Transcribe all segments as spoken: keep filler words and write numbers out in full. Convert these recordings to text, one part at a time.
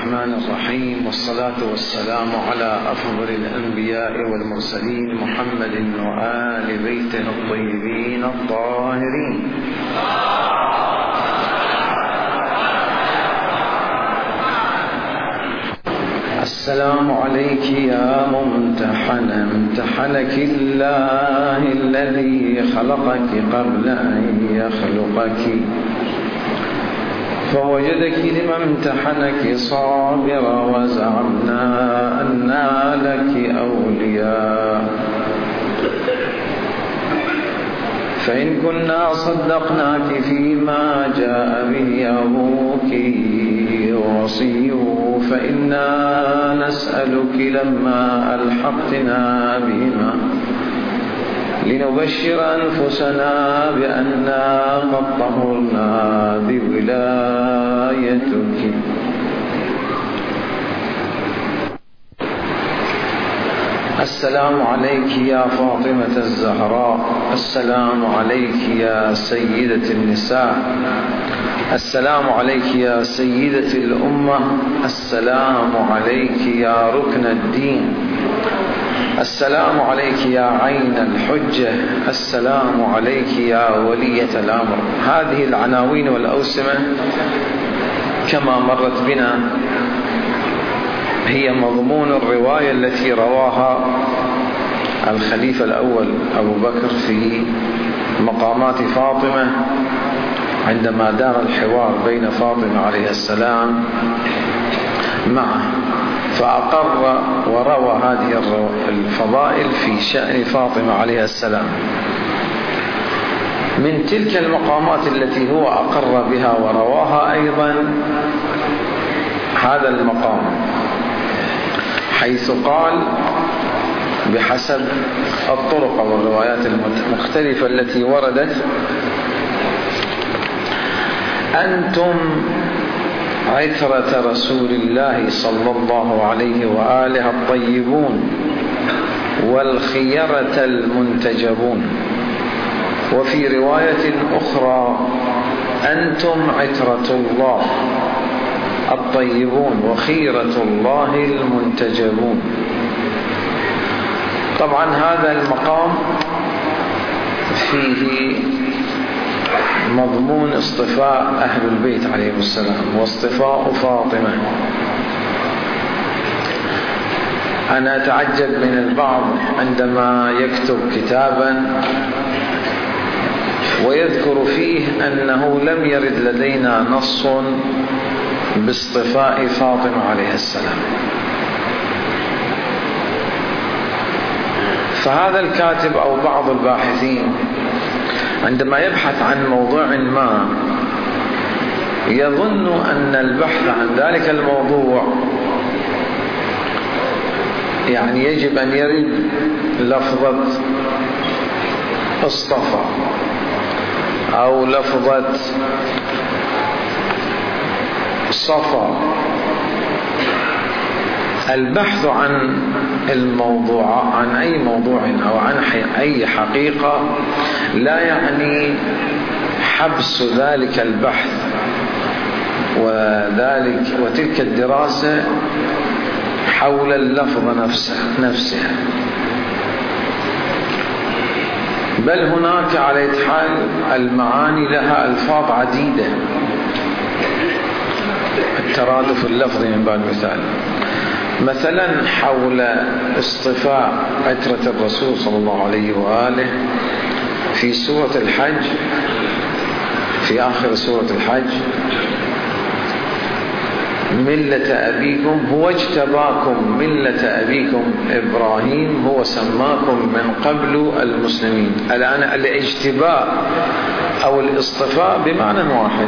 الرحمن الرحيم، والصلاة والسلام على أفضل الأنبياء والمرسلين محمد وآل بيته الطيبين الطاهرين. السلام عليك يا ممتحنة، امتحنك الله الذي خلقك قبل أن يخلقك، فوجدك لما امتحنك صابرة، وزعمنا أننا لك أولياء، فإن كنا صدقناك فيما جاء به أبوك ووصيه، فإنا نسألك لما ألحقتنا بهما لنبشر أنفسنا بأننا قد طهرنا بولايتك. السلام عليك يا فاطمة الزهراء، السلام عليك يا سيدة النساء، السلام عليك يا سيدة الأمة، السلام عليك يا ركن الدين، السلام عليك يا عين الحجة، السلام عليك يا ولية الأمر. هذه العناوين والأوسمة كما مرت بنا هي مضمون الرواية التي رواها الخليفة الأول أبو بكر في مقامات فاطمة عندما دار الحوار بين فاطمة عليه السلام معه، فأقر وروى هذه الفضائل في شأن فاطمة عليه السلام. من تلك المقامات التي هو أقر بها ورواها أيضا هذا المقام، حيث قال بحسب الطرق والروايات المختلفة التي وردت: أنتم عترة رسول الله صلى الله عليه وآله الطيبون والخيرة المنتجبون. وفي رواية أخرى: أنتم عترة الله الطيبون وخيرة الله المنتجبون. طبعا هذا المقام فيه مضمون اصطفاء أهل البيت عليهم السلام واصطفاء فاطمة. أنا أتعجب من البعض عندما يكتب كتابا ويذكر فيه أنه لم يرد لدينا نص باصطفاء فاطمة عليه السلام. فهذا الكاتب أو بعض الباحثين عندما يبحث عن موضوع ما يظن أن البحث عن ذلك الموضوع يعني يجب أن يرد لفظة اصطفى أو لفظة صفا. البحث عن الموضوع عن أي موضوع أو عن أي حقيقة لا يعني حبس ذلك البحث وذلك وتلك الدراسة حول اللفظ نفسه نفسها بل هناك على حال المعاني لها ألفاظ عديدة، الترادف اللفظي من باب المثال. مثلا حول اصطفاء عترة الرسول صلى الله عليه وآله في سورة الحج، في آخر سورة الحج: ملة أبيكم هو اجتباكم ملة أبيكم إبراهيم هو سماكم من قبل المسلمين. الآن الاجتباء أو الاصطفاء بمعنى واحد.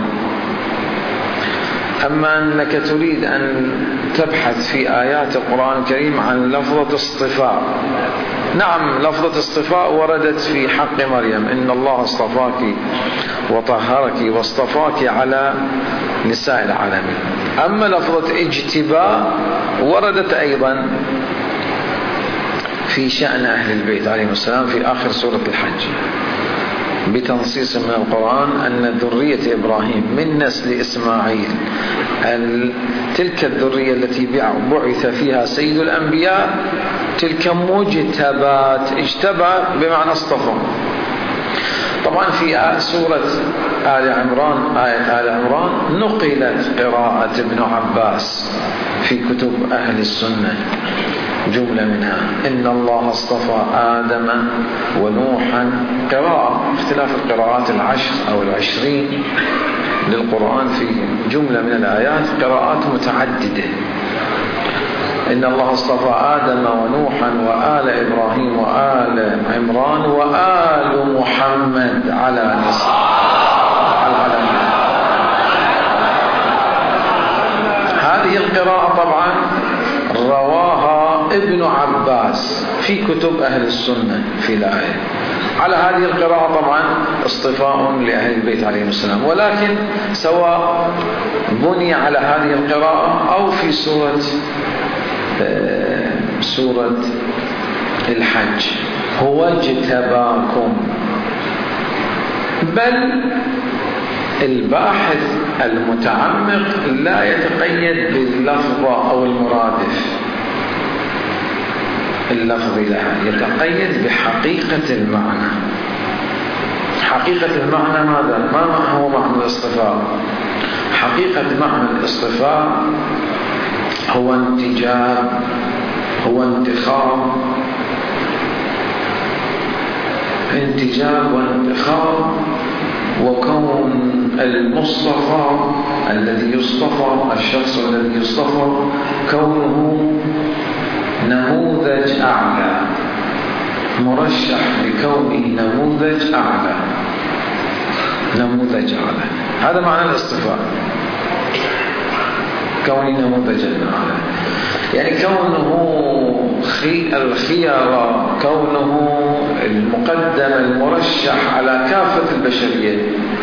أما أنك تريد أن تبحث في آيات القرآن الكريم عن لفظة اصطفاء، نعم لفظة اصطفاء وردت في حق مريم: إن الله اصطفاك وطهرك واصطفاك على نساء العالمين. أما لفظة اجتباء وردت أيضا في شأن أهل البيت عليهم السلام في آخر سورة الحج. بتنصيص من القرآن أن ذرية إبراهيم من نسل إسماعيل تلك الذرية التي بعث فيها سيد الأنبياء تلك مجتبات. اجتبى بمعنى اصطفى. طبعا في سورة آل عمران آية آل عمران نقلت قراءة ابن عباس في كتب أهل السنة جملة منها إن الله اصطفى آدم ونوحا قراءة، اختلاف القراءات العشر أو العشرين للقرآن في جملة من الآيات قراءات متعددة. إن الله اصطفى آدم ونوحا وآل إبراهيم وآل عمران وآل محمد على نسل العالمين. هذه القراءة طبعا رواها ابن عباس في كتب أهل السنة في الآية. على هذه القراءة طبعا اصطفاء لأهل البيت عليهم السلام، ولكن سواء بني على هذه القراءة أو في سورة سورة الحج هو اجتباكم. بل الباحث المتعمق لا يتقيد باللفظة أو المرادف اللفظ لها، يتقيد بحقيقة المعنى. حقيقة المعنى ماذا؟ ما هو معنى الاصطفاء؟ حقيقة معنى الاصطفاء هو انتجاب، هو انتخاب، انتجاب وانتخاب، وكون المصطفى الذي يصطفى، الشخص الذي يصطفى كونه نموذج أعلى، مرشح لكونه نموذج أعلى، نموذج أعلى. هذا معنى الاصطفاء، كونه نموذجا أعلى، يعني كونه الخيار، كونه المقدم المرشح على كافة البشرية.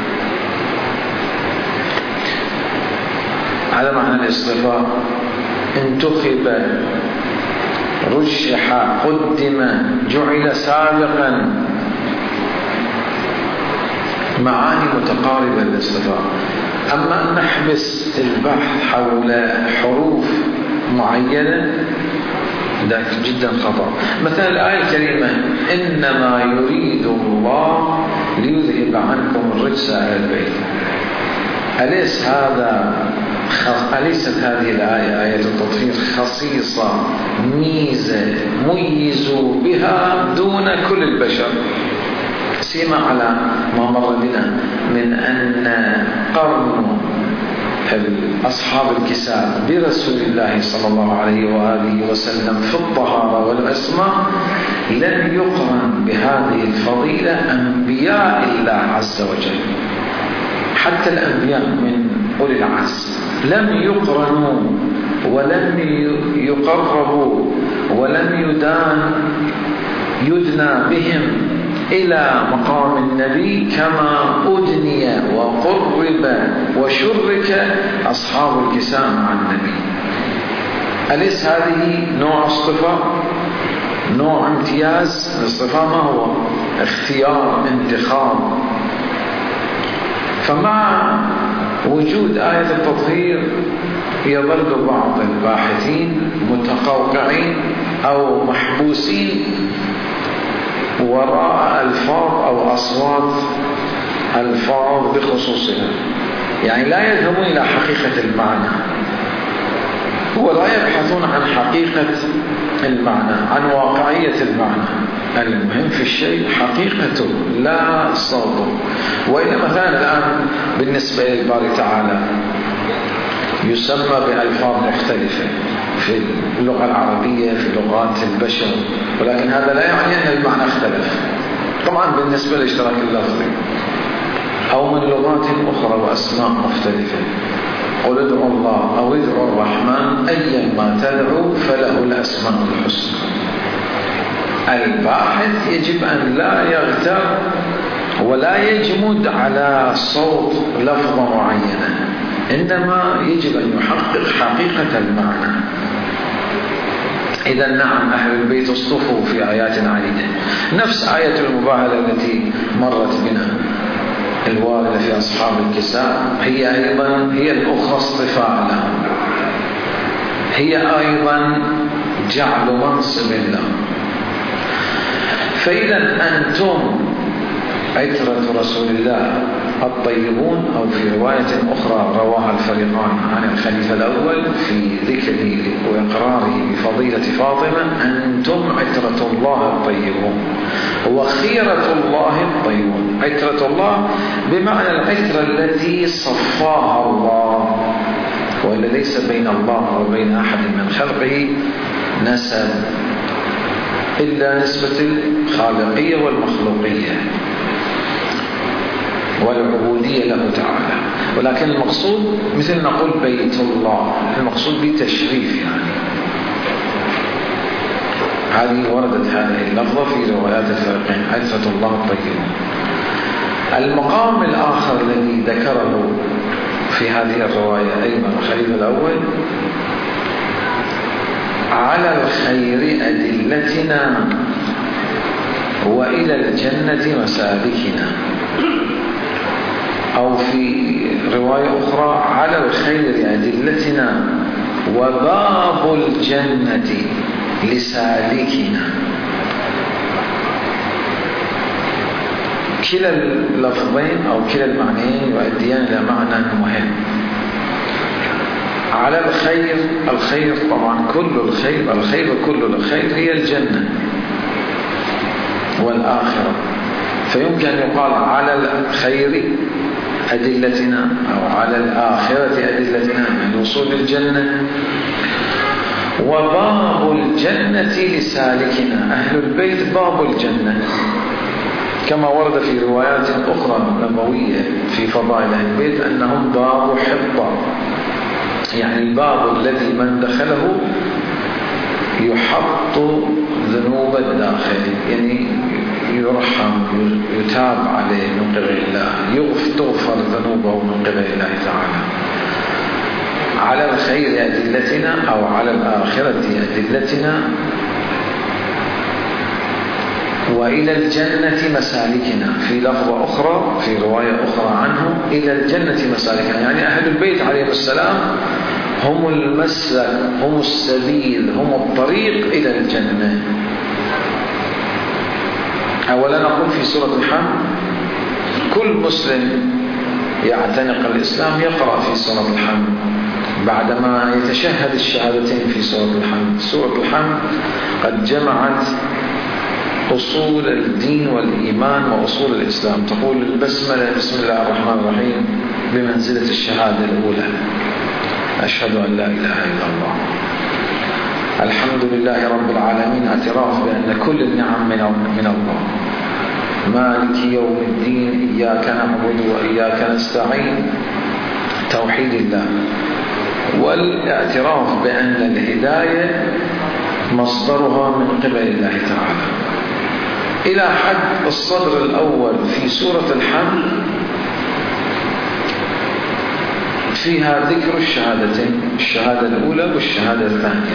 هذا معنى الاصطفاء. انتخب، رشح، قدم، جعل سابقا، معاني متقاربة للاصطفاء. أما أن نحبس البحث حول حروف معينة ذاك جدا خطأ. مثلا الآية الكريمة إنما يريد الله ليذهب عنكم الرجس أهل البيت. أليس هذا أليست هذه الآية آية التطهير خصيصة ميزة ميزوا بها دون كل البشر؟ سيما على ما مر بنا من أن قرن أصحاب الكساء برسول الله صلى الله عليه وآله وسلم في الطهارة والعصمة لم يقرن بهذه الفضيلة أنبياء الله عز وجل. حتى الأنبياء من أولي العزم لم يقرنوا ولم يقربوا ولم يدان يدنى بهم إلى مقام النبي كما أدني وقرب وشرك أصحاب الكساء مع النبي. أليس هذه نوع اصطفاء، نوع امتياز؟ الاصطفاء ما هو؟ اختيار، انتخاب. فمع وجود آية التطهير يظل بعض الباحثين متقوقعين أو محبوسين وراء ألفاظ أو أصوات ألفاظ بخصوصها، يعني لا يذهبون إلى حقيقة المعنى، ولا يبحثون عن حقيقة المعنى، عن واقعية المعنى. المهم في الشيء حقيقته لا صوته. وإلا مثلا الآن بالنسبة للباري تعالى يسمى بألفاظ مختلفة في اللغة العربية في لغات البشر، ولكن هذا لا يعني أن المعنى اختلف. طبعا بالنسبة للاشتراك اللفظي أو من لغات أخرى وأسماء مختلفة. قل ادعوا الله أو ادعوا الرحمن أيا ما تدعوا فله الأسماء الحسنى. الباحث يجب أن لا يغتر ولا يجمد على صوت لفظة معينة، إنما يجب أن يحقق حقيقة المعنى. إذا نعم أهل البيت اصطفوا في آيات عديدة، نفس آية المباهلة التي مرت بنا الواردة في أصحاب الكساء هي أيضا هي الأخرى اصطفاء لهم، هي أيضا جعل منصب لهم. فإذا أنتم عترة رسول الله الطيبون، أو في رواية أخرى رواها الفريقان عن الخليفة الأول في ذكره وإقراره بفضيلة فاطمة: أنتم عترة الله الطيبون وخيرة الله الطيبون. عترة الله بمعنى العترة التي صفاها الله، وإلا ليس بين الله وبين أحد من خلقه نسب إلا نسبة الخالقية والمخلوقية والعبودية له تعالى، ولكن المقصود مثل نقول بيت الله، المقصود بتشريف يعني. هذه وردت هذه اللفظة في روايات الفريقين: عترة الله الطيبون. المقام الآخر الذي ذكره في هذه الرواية أيضا الخليفة الأول: على الخير أدلتنا وإلى الجنة مسالكنا، أو في رواية أخرى: على الخير أدلتنا وباب الجنة لسالكنا. كلا اللفظين أو كلا المعنيين يؤديان إلى معنى مهم. على الخير، الخير طبعا كل الخير، الخير كل الخير هي الجنة والآخرة، فيمكن أن يقال على الخير أدلتنا أو على الآخرة أدلتنا من وصول الجنة، وباب الجنة لسالكنا. أهل البيت باب الجنة، كما ورد في روايات أخرى نبوية في فضائل أهل البيت أنهم باب حطة، يعني الباب الذي من دخله يحط ذنوب الداخل، يعني يرحم يتاب عليه من قبل الله، تغفر ذنوبه من قبل الله تعالى. على الخير أدلتنا أو على الآخرة أدلتنا وإلى الجنة مسالكنا. في لفظة أخرى في رواية أخرى عنه: إلى الجنة مسالكنا، يعني أهل البيت عليهم السلام هم المسلك، هم السبيل، هم الطريق إلى الجنة. أولا نقول في سورة الحمد كل مسلم يعتنق الإسلام يقرأ في سورة الحمد بعدما يتشهد الشهادتين في سورة الحمد. سورة الحمد قد جمعت أصول الدين والإيمان وأصول الإسلام. تقول البسملة: بسم الله الرحمن الرحيم، بمنزلة الشهادة الأولى، أشهد أن لا إله إلا الله. الحمد لله رب العالمين، اعتراف بأن كل النعم من الله. مالك يوم الدين، إياك نعبد وإياك نستعين، توحيد الله. والاعتراف بأن الهداية مصدرها من قبل الله تعالى، إلى حد الصدر الأول في سورة الحمد فيها ذكر الشهادتين، الشهادة الأولى والشهادة الثانية.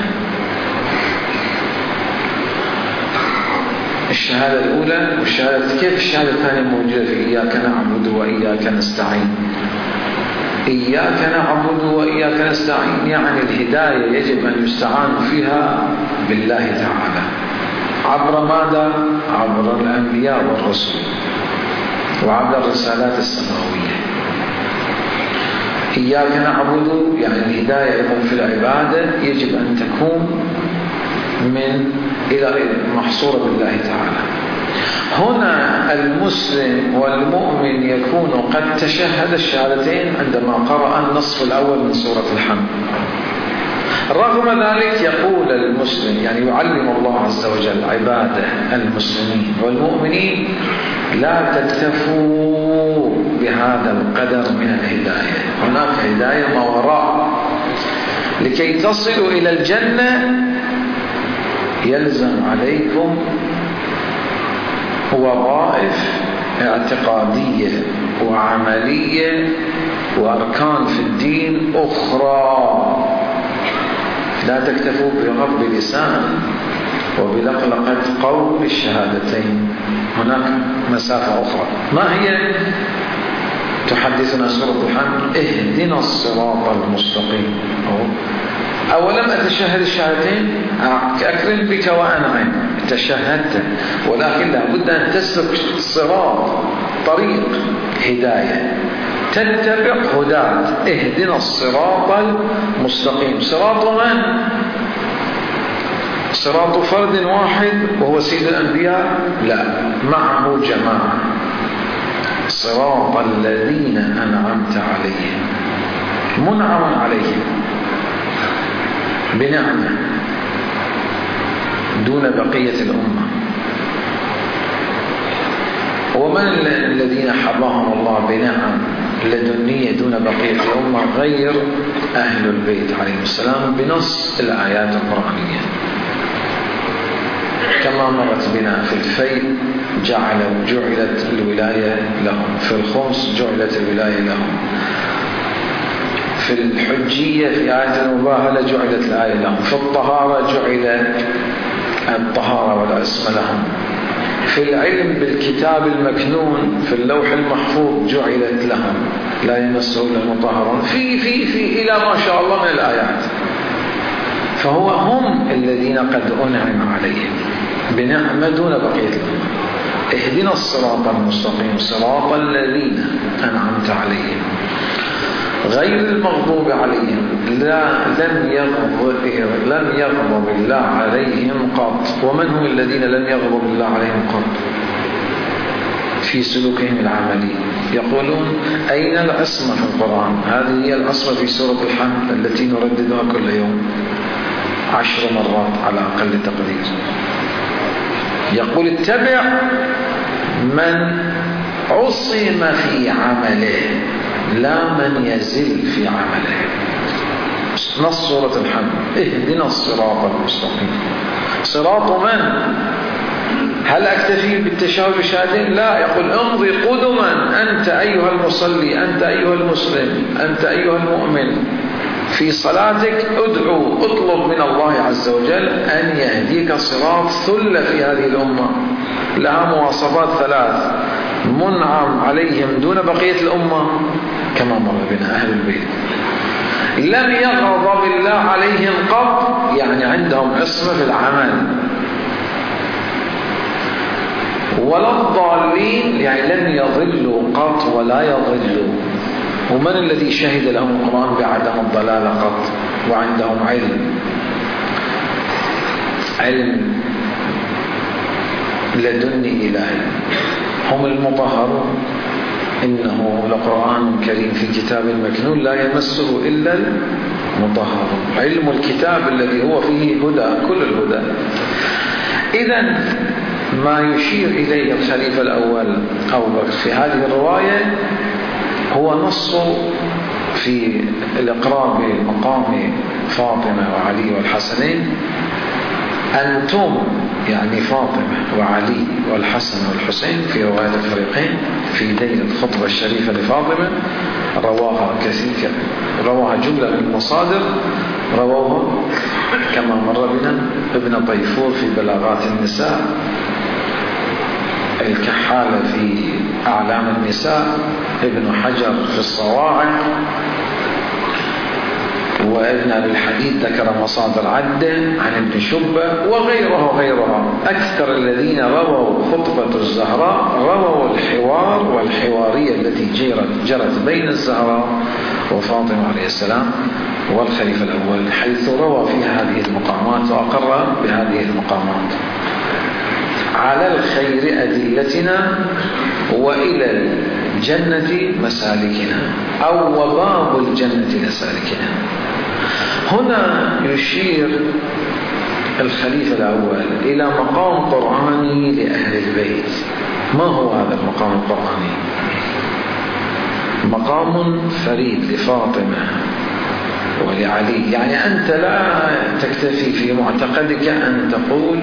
الشهادة الأولى والشهادة، كيف الشهادة الثانية موجودة في إياك نعبد وإياك نستعين؟ إياك نعبد وإياك نستعين يعني الهداية يجب أن يستعان فيها بالله تعالى. عبر ماذا؟ عبر الأنبياء والرسل وعبر الرسالات السماوية. إياك نعبد يعني الهداية أيضا في العبادة يجب أن تكون من إلى محصورة بالله تعالى. هنا المسلم والمؤمن يكون قد تشهد الشهادتين عندما قرأ النصف الأول من سورة الحمد. رغم ذلك يقول المسلم، يعني يعلم الله عز وجل عباده المسلمين والمؤمنين: لا تكتفوا بهذا القدر من الهداية، هناك هداية ما وراء. لكي تصلوا إلى الجنة يلزم عليكم وظائف اعتقادية وعملية وأركان في الدين أخرى لا تكتفوا بغض لسان وبلقلقة قول الشهادتين، هناك مسافة أخرى. ما هي؟ تحدثنا سورة الحمد اهدنا الصراط المستقيم. أولم أتشهد الشهادتين؟ أكرم بك وأنعم، تشهدت، ولكن لابد أن تسلك صراط، طريق هداية، تتبع هداة. اهدنا الصراط المستقيم. صراط من؟ صراط فرد واحد وهو سيد الأنبياء؟ لا، معه جماعة. صراط الذين أنعمت عليهم، منعم عليهم بنعمة دون بقية الأمة. ومن الذين حبهم الله بنعم لدنية دون بقية الأمة؟ غير أهل البيت عليهم السلام بنص الآيات القرآنية، كما مرت بنا في الفيء جعل جعلت الولاية لهم، في الخمس جعلت الولاية لهم، في الحجية في آية المباهلة جعلت الآية لهم، في الطهارة جعل الطهارة والعصمة لهم، في العلم بالكتاب المكنون في اللوح المحفوظ جعلت لهم لا يمسه إلا المطهرون، في في في إلى ما شاء الله من الآيات. فهو هم الذين قد أنعم عليهم بنعمة دون بقية الأمة. اهدنا الصراط المستقيم صراط الذين أنعمت عليهم غير المغضوب عليهم. لا لم يغضب لم يغضب الله عليهم قط. ومن هم الذين لم يغضب الله عليهم قط؟ في سلوكهم العملي. يقولون أين العصمة في القرآن؟ هذه هي العصمة في سورة الحمد التي نرددها كل يوم عشر مرات على أقل تقدير. يقول اتبع من عصم في عمله لا من يزل في عمله. نص سورة الحمد اهدنا الصراط المستقيم. صراط من؟ هل أكتفي بالتشهد بالشهادتين؟ لا، يقول امضي قدما أنت أيها المصلي، أنت أيها المسلم، أنت أيها المؤمن، في صلاتك ادعو، اطلب من الله عز وجل أن يهديك صراط ثلة في هذه الأمة لها مواصفات ثلاث: منعم عليهم دون بقية الأمة كما مر بنا أهل البيت، لم يغضب الله عليهم قط يعني عندهم عصمة في العمل، ولا الضالين يعني لم يضلوا قط ولا يضلوا. ومن الذي شهد لهم القرآن بعدم الضلال قط؟ وعندهم علم علم لدني إلهي، هم المطهرون. إنه لقرآن كريم في كتاب مكنون لا يمسه إلا المطهرون. علم الكتاب الذي هو فيه هدى، كل الهدى. إذن ما يشير إليه الخليفة الأول أو في هذه الرواية هو نص في الإقرار بمقام فاطمة وعلي والحسنين. أنتم يعني فاطمة وعلي والحسن والحسين في رواية الفريقين في ليلة الخطبة الشريفة لفاطمة، رواها كثير، رواها جملة من المصادر، رواها كما مر بنا ابن طيفور في بلاغات النساء، الكحالة في أعلام النساء، ابن حجر في الصواعق، وابن أبي الحديد ذكر مصادر عدة عن ابن شبة وغيرها وغيرها. أكثر الذين رووا خطبة الزهراء رووا الحوار والحوارية التي جرت, جرت بين الزهراء وفاطمة عليه السلام والخليفة الأول، حيث روى فيها هذه المقامات وأقر بهذه المقامات: على الخير أدلتنا وإلى الجنة مسالكنا، أو وباب الجنة لسالكنا. هنا يشير الخليفة الأول إلى مقام قرآني لأهل البيت. ما هو هذا المقام القرآني؟ مقام فريد لفاطمة ولعلي. يعني أنت لا تكتفي في معتقدك أن تقول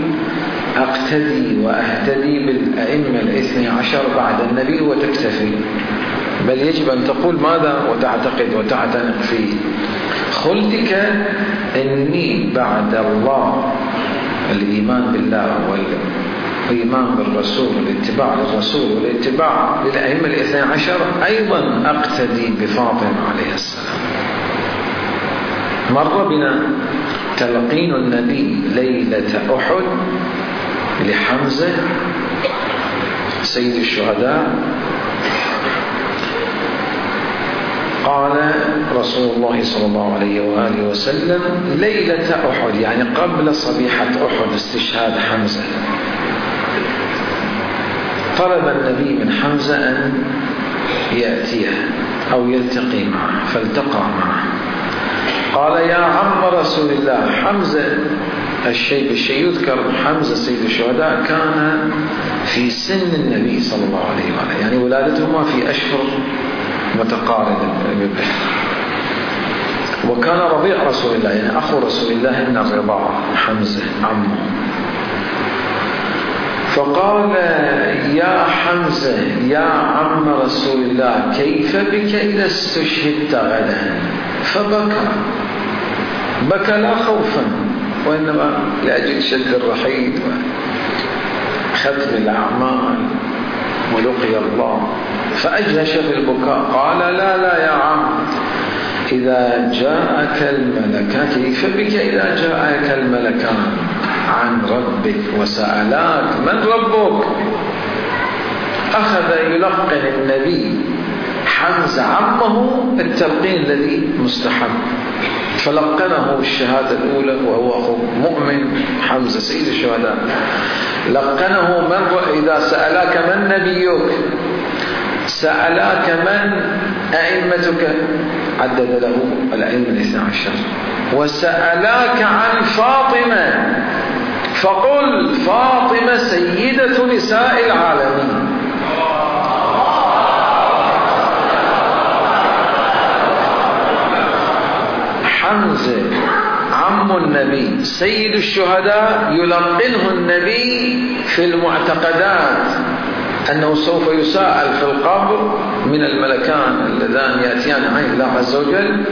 أقتدي وأهتدي بالأئمة الاثني عشر بعد النبي وتكتفي. بل يجب أن تقول ماذا وتعتقد وتعتنق فيه. خلتك إني بعد الله الإيمان بالله والإيمان بالرسول والاتباع للرسول والاتباع للأئمة الاثنى عشر أيضا أقتدي بفاطمة عليه السلام. مر بنا تلقين النبي ليلة أحد لحمزة سيد الشهداء. قال رسول الله صلى الله عليه وآله وسلم ليلة أحد، يعني قبل صبيحة أحد استشهاد حمزة، طلب النبي من حمزة أن يأتيه أو يلتقي معه، فالتقى معه. قال يا عم رسول الله. حمزة الشيء الشيء يذكر حمزة سيد الشهداء كان في سن النبي صلى الله عليه وآله، يعني ولادتهما في أشهر متقاربة، وكان رضيع رسول الله، يعني أخو رسول الله من الرضاعة حمزة عمه. فقال يا حمزة يا عم رسول الله كيف بك إذا استشهدت غدا؟ فبكى، بكى لا خوفا وإنما لأجل شد الرحيل وختم الأعمال ولقي الله، فأجهش في البكاء. قال لا لا يا عم، إذا جاءك الملكان كيف بك إذا جاءك الملكان عن ربك وسألاك من ربك؟ أخذ يلقن النبي حمزة عمه التلقين الذي مستحب، فلقنه الشهادة الأولى وهو أخو مؤمن حمزة سيد الشهداء. لقنه من إذا سألاك من نبيك، سألاك من أئمتك، عدد له الأئمة الاثنى عشر، وسألاك عن فاطمة فقل فاطمة سيدة نساء العالمين. حمزة عم النبي سيد الشهداء يلقنه النبي في المعتقدات أنه سوف يساءل في القبر من الملكان اللذان يأتيان عين الله عز وجل،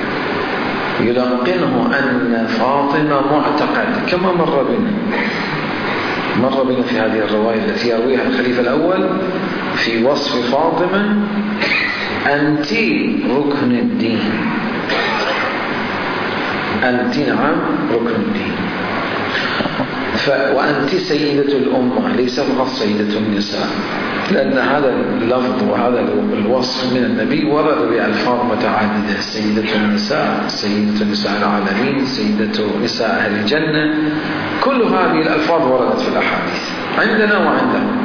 يلقنه أن فاطمة معتقد كما مر بنا مر بنا في هذه الرواية التي يرويها الخليفة الأول في وصف فاطمة: أنت ركن الدين، أنت نعم ركن الدين، ف... وأنت سيدة الأمة، ليس فقط سيدة النساء، لأن هذا اللفظ وهذا الوصف من النبي ورد بألفاظ متعددة: سيدة النساء، سيدة نساء العالمين، سيدة نساء أهل الجنة. كل هذه الألفاظ وردت في الأحاديث عندنا وعندهم.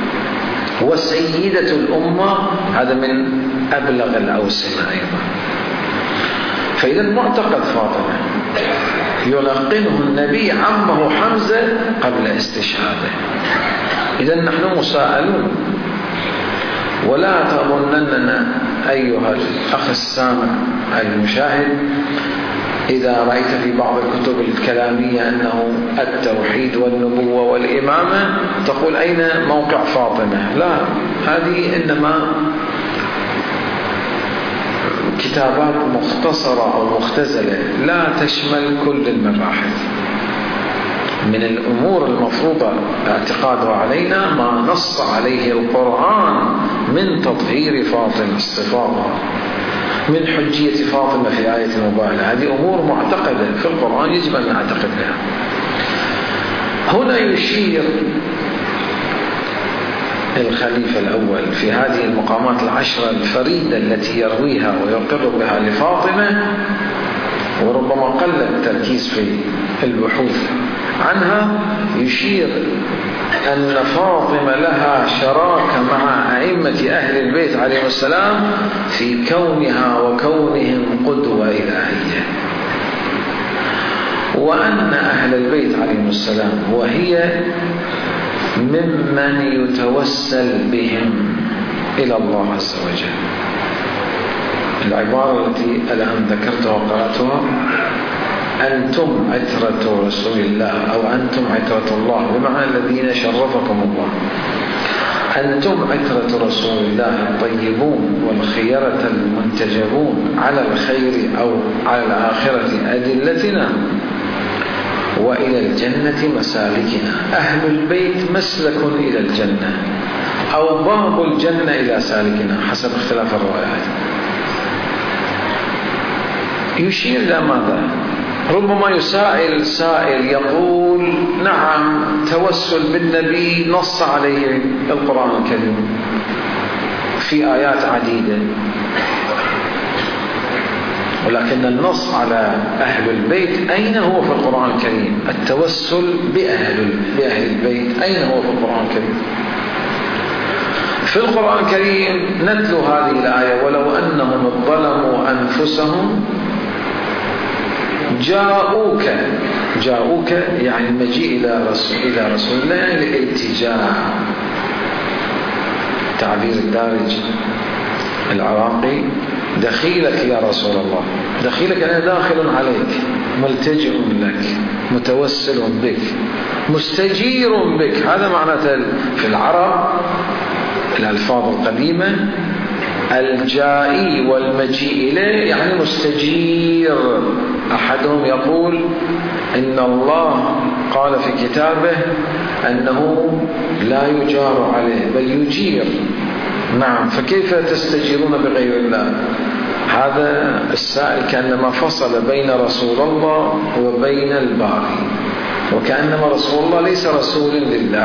وسيدة الأمة هذا من أبلغ الأوسمة أيضا. فإذا معتقد فاطمة يلقنه النبي عمه حمزة قبل استشهاده. إذا نحن مساءلون، ولا تظنننا أيها الأخ السامع المشاهد إذا رأيت في بعض الكتب الكلامية أنه التوحيد والنبوة والإمامة تقول أين موقع فاطمة؟ لا، هذه إنما كتابات مختصرة أو مختزلة لا تشمل كل المباحث. من الأمور المفروضة اعتقادها علينا ما نص عليه القرآن من تطهير فاطمة اصطفاءها، من حجية فاطمة في آية المباهلة. هذه أمور معتقدة في القرآن يجب أن نعتقد بها. هنا يشير الخليفة الأول في هذه المقامات العشرة الفريدة التي يرويها ويقر بها لفاطمة، وربما قل التركيز في البحوث عنها، يشير أن فاطمة لها شراكة مع أئمة أهل البيت عليهم السلام في كونها وكونهم قدوة إلهية، وأن أهل البيت عليهم السلام وهي ممن يتوسل بهم إلى الله عز وجل. العبارة التي الآن ذكرتها وقرأتها: أنتم عترة رسول الله، أو أنتم عترة الله، بمعنى الذين شرفكم الله. أنتم عترة رسول الله الطيبون والخيرة المنتجبون على الخير أو على الآخرة أدلتنا وإلى الجنة مسالكنا. أهل البيت مسلك إلى الجنة أو باب الجنة إلى سالكنا حسب اختلاف الروايات. يشير إلى ماذا؟ ربما يسائل سائل يقول نعم توسل بالنبي نص عليه القرآن الكريم في آيات عديدة، ولكن النص على أهل البيت أين هو في القرآن الكريم؟ التوسل بأهل, بأهل البيت أين هو في القرآن الكريم؟ في القرآن الكريم نتلو هذه الآية: ولو أنهم ظلموا أنفسهم جاءوك. جاءوك يعني المجيء إلى رسول, إلى رسول الله، يعني الالتجاء. تعبير الدارج العراقي: دخيلك يا رسول الله. دخيلك أنا داخل عليك، ملتجئ لك، متوسل بك، مستجير بك. هذا معناته في العرب الألفاظ القديمة الجائي والمجيء إليه يعني مستجير. أحدهم يقول إن الله قال في كتابه أنه لا يجار عليه بل يجير. نعم، فكيف تستجيرون بغير الله؟ هذا السائل كأنما فصل بين رسول الله وبين الباري، وكأنما رسول الله ليس رسول لله.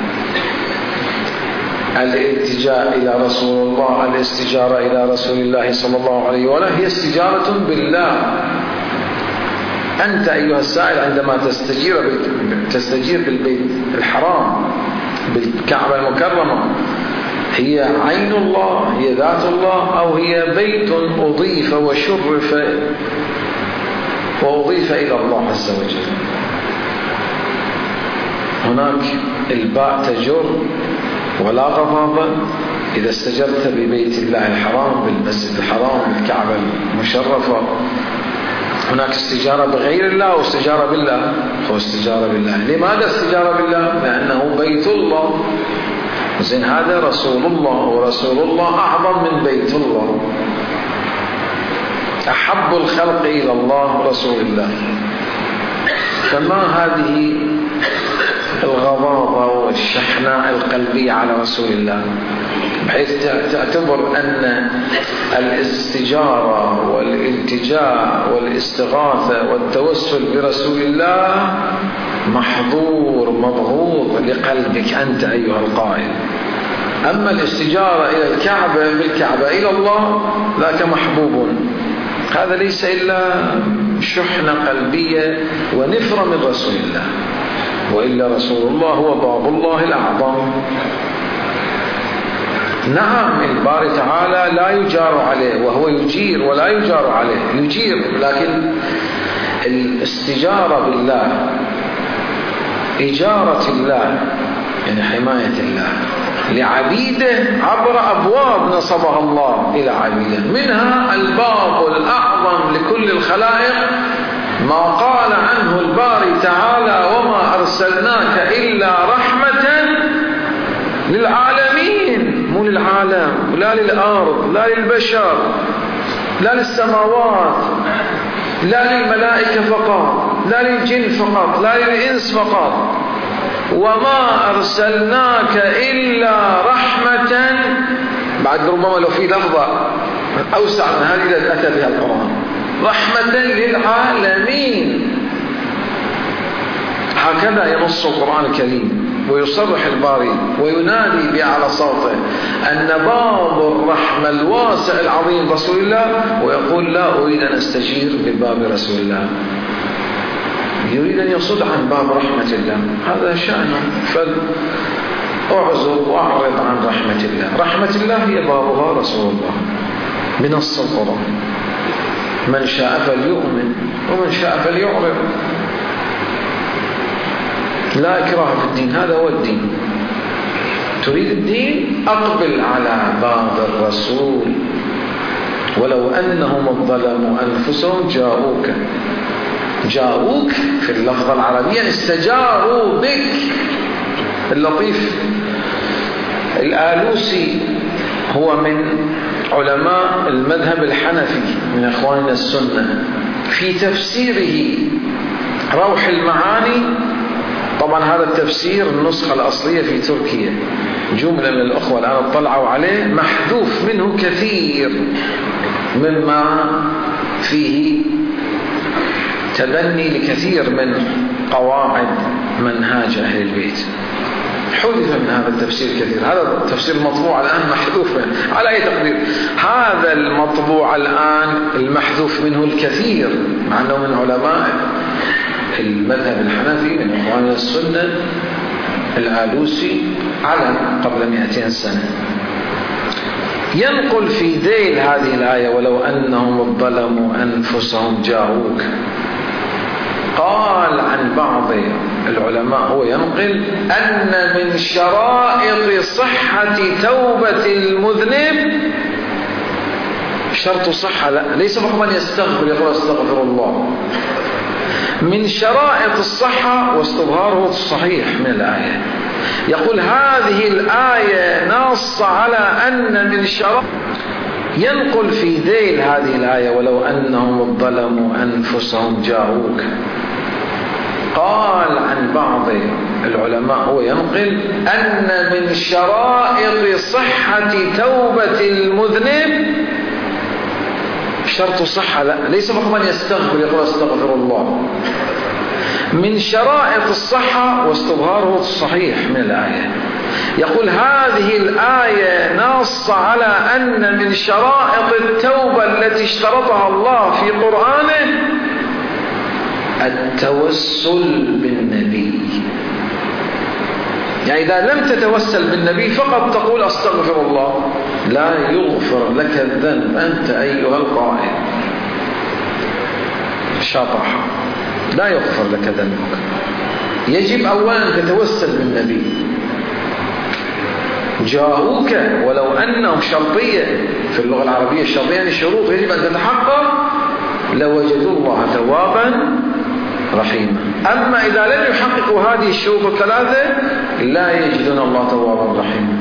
الالتجاء إلى رسول الله، الاستجارة إلى رسول الله صلى الله عليه وآله هي استجارة بالله. أنت أيها السائل عندما تستجير تستجير بالبيت الحرام، بالكعبة المكرمة، هي عين الله، هي ذات الله، أو هي بيت أضيف وشرف وأضيف إلى الله عز وجل. هناك الباء تجر ولا غضاضة إذا استجرت ببيت الله الحرام، بالمسجد الحرام، بالكعبة المشرفة. هناك استجارة بغير الله واستجارة بالله. هو استجارة بالله. لماذا استجارة بالله؟ لأنه بيت الله. زين، هذا رسول الله، ورسول الله أعظم من بيت الله. أحب الخلق إلى الله رسول الله. فما هذه الغضاضة والشحناء القلبية على رسول الله بحيث تعتبر أن الاستجارة والالتجاء والاستغاثة والتوسل برسول الله محظور مبغوض لقلبك أنت أيها القائل. أما الاستجارة إلى الكعبة بالكعبة إلى الله ذاك محبوب. هذا ليس إلا شحنة قلبية ونفرة من رسول الله، وإلا رسول الله هو باب الله الأعظم. نعم، الباري تعالى لا يجار عليه، وهو يجير ولا يجار عليه. يجير، لكن الاستجارة بالله إجارة الله يعني حماية الله لعبيده عبر أبواب نصبها الله إلى عبيده، منها الباب الأعظم لكل الخلائق ما قال عنه الباري تعالى: وما أرسلناك إلا رحمة للعالمين. مو للعالم، لا للأرض، لا للبشر، لا للسماوات، لا للملائكة فقط، لا للجن فقط، لا للإنس فقط. وما أرسلناك إلا رحمة. بعد ربما لو في لفظة أوسع من هذه أتى بها القرآن: رحمة للعالمين. هكذا ينص القرآن الكريم، ويصرح الباري وينادي بأعلى صوته أن باب الرحمة الواسع العظيم رسول الله، ويقول: لا أريد أن أستجير بباب رسول الله. يريد أن يصد عن باب رحمة الله، هذا شأنه، فأعزل وأعرض عن رحمة الله. رحمة الله هي بابها رسول الله بنص القرآن: من شاء فليؤمن ومن شاء فليعرض. لا إكراه في الدين، هذا هو الدين. تريد الدين؟ أقبل على باب الرسول. ولو أنهم ظلموا أنفسهم جاءوك. جاءوك في اللفظة العربية استجاروا بك. اللطيف الآلوسي هو من علماء المذهب الحنفي من إخواننا السنة. في تفسيره روح المعاني، طبعا هذا التفسير النسخة الأصلية في تركيا، جملة من الأخوة الآن اطلعوا عليه، محذوف منه كثير مما فيه تبني لكثير من قواعد منهاج أهل البيت، حذف من هذا التفسير كثير. هذا التفسير المطبوع الآن محذوف منه على أي تقدير. هذا المطبوع الآن المحذوف منه الكثير، مع أنه من علماء المذهب الحنفي من إخوان السنة، الآلوسي، علم قبل مئتين سنة. ينقل في ذيل هذه الآية ولو أنهم ظلموا أنفسهم جاءوك، قال عن بعض العلماء هو ينقل أن من شرائط صحة توبة المذنب شرط صحة، لا ليس فقط أن يستغفر يقول استغفر الله، من شرائط الصحة واستظهاره الصحيح من الآية. يقول هذه الآية نص على أن من شرائط، ينقل في ذيل هذه الآية ولو أنهم ظلموا أنفسهم جاءوك، قال عن بعض العلماء هو ينقل أن من شرائط صحة توبة المذنب شرط صحة، لا ليس فقط أن يستغفر يقول استغفر الله، من شرائط الصحة واستظهاره الصحيح من الآية. يقول هذه الآية نص على أن من شرائط التوبة التي اشترطها الله في قرآنه التوسل بالنبي. يعني إذا لم تتوسل بالنبي فقط تقول أستغفر الله، لا يغفر لك الذنب أنت أيها القائل شطح، لا يغفر لك ذنبك. يجب أولا أن تتوسل بالنبي. جاءوك ولو أنهم شرطية في اللغة العربية، الشرطية يعني شروط يجب أن تتحقق، لوجدوا الله توابا رحيما. أما إذا لم يحققوا هذه الشروط الثلاثة لا يجدون الله توابا رحيما.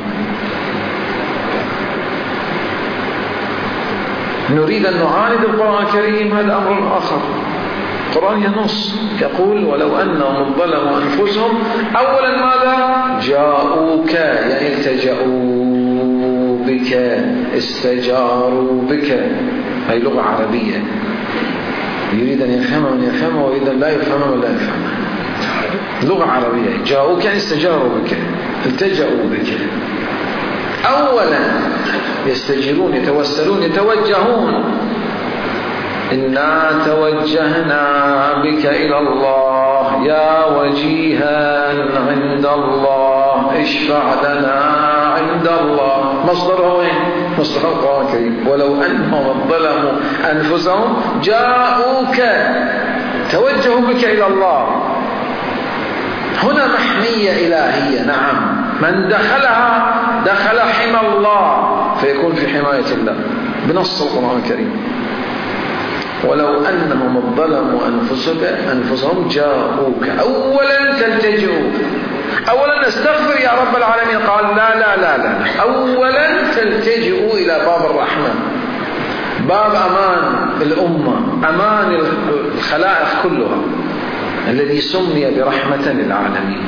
نريد أن نعاند القرآن الكريم، هذا أمر آخر. القرآن ينص يقول ولو أنهم ظلموا أنفسهم، أولا ماذا؟ جاءوك يعني التجأوا بك، استجاروا بك، هي لغة عربية يريد أن يفهمها من يفهمها ويريد أن لا يفهمها ولا يفهمها. لغة عربية. جاءوك يعني استجاروا بك، التجأوا بك. أولا يستجيرون، يتوسلون، يتوجهون. إنا توجهنا بك إلى الله يا وجيها عند الله اشفع لنا عند الله. مصدره وين؟ مصدر القرآن الكريم ولو أنهم ظلموا أنفسهم جاءوك، توجهوا بك إلى الله. هنا محمية إلهية، نعم، من دخلها دخل حمى الله فيكون في حماية الله بنص القرآن الكريم. ولو أنهم ظلموا أنفسهم جاءوك، أولا تلتجئوا، أولا نستغفر يا رب العالمين، قال لا لا لا لا، أولا تلتجئوا إلى باب الرحمة، باب أمان الأمة، أمان الخلائق كلها، الذي سمي برحمة للعالمين.